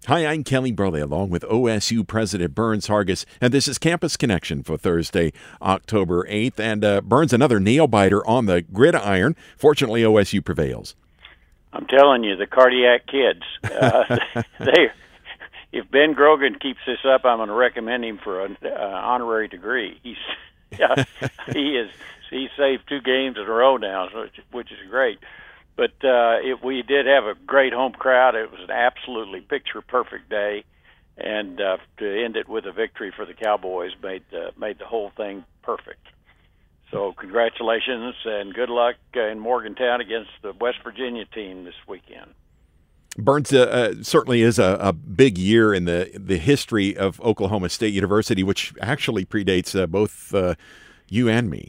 Hi, I'm Kelly Burley, along with OSU President Burns Hargis, and this is Campus Connection for Thursday, October 8th. And Burns, another nail-biter on the gridiron. Fortunately, OSU prevails. I'm telling you, the cardiac kids, if Ben Grogan keeps this up, I'm going to recommend him for an honorary degree. He saved 2 games in a row now, which is great. But we did have a great home crowd. It was an absolutely picture-perfect day, and to end it with a victory for the Cowboys made the whole thing perfect. So congratulations and good luck in Morgantown against the West Virginia team this weekend. Burns, certainly is a big year in the history of Oklahoma State University, which actually predates both you and me.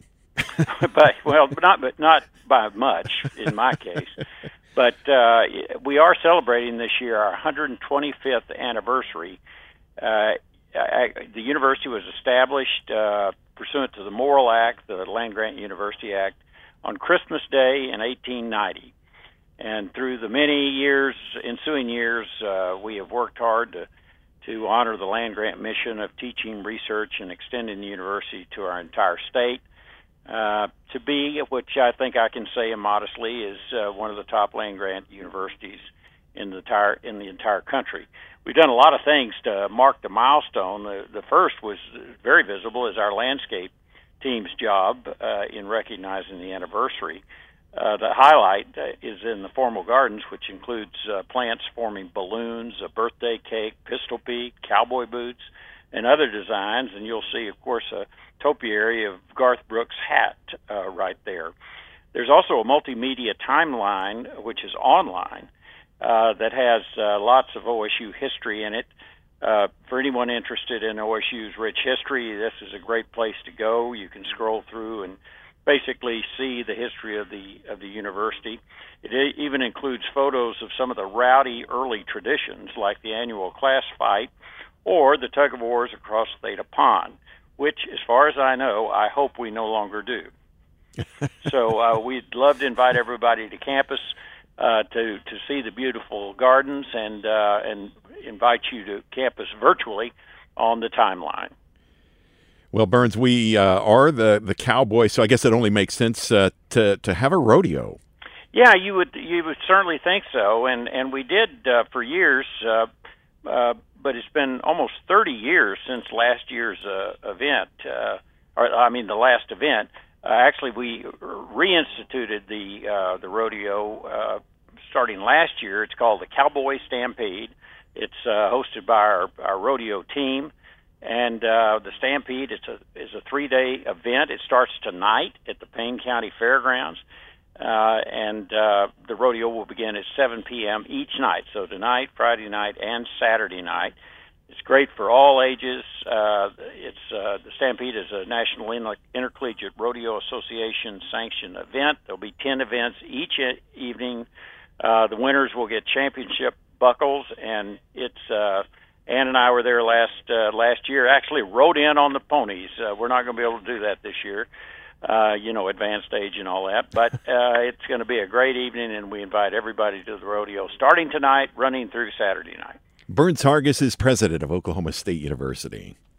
Not by much in my case. But we are celebrating this year our 125th anniversary. The university was established pursuant to the Morrill Act, the Land-Grant University Act, on Christmas Day in 1890. And through the many ensuing years, we have worked hard to honor the land-grant mission of teaching, research, and extending the university to our entire state. To be, which I think I can say immodestly, is one of the top land-grant universities in the entire country. We've done a lot of things to mark the milestone. The first was very visible as our landscape team's job in recognizing the anniversary. The highlight is in the formal gardens, which includes plants forming balloons, a birthday cake, pistol peak, cowboy boots, and other designs. And you'll see, of course, a topiary of Garth Brooks' hat right there. There's also a multimedia timeline, which is online, that has lots of OSU history in it. For anyone interested in OSU's rich history, this is a great place to go. You can scroll through and basically see the history of the university. It even includes photos of some of the rowdy early traditions, like the annual class fight or the tug of wars across Theta Pond, which, as far as I know, I hope we no longer do. So we'd love to invite everybody to campus to see the beautiful gardens and invite you to campus virtually on the timeline. Well, Burns, we are the Cowboys, so I guess it only makes sense to have a rodeo. Yeah, you would certainly think so, and we did for years, but it's been almost 30 years since last year's event, the last event. Actually, we reinstituted the rodeo starting last year. It's called the Cowboy Stampede. It's hosted by our rodeo team. And the Stampede is a 3-day event. It starts tonight at the Payne County Fairgrounds, and the rodeo will begin at 7 p.m. each night. So tonight, Friday night, and Saturday night. It's great for all ages. The Stampede is a National Intercollegiate Rodeo Association sanctioned event. There'll be 10 events each evening. The winners will get championship buckles, and it's Ann and I were there last year. Actually rode in on the ponies. We're not going to be able to do that this year, advanced age and all that. But it's going to be a great evening, and we invite everybody to the rodeo starting tonight, running through Saturday night. Burns Hargis is president of Oklahoma State University.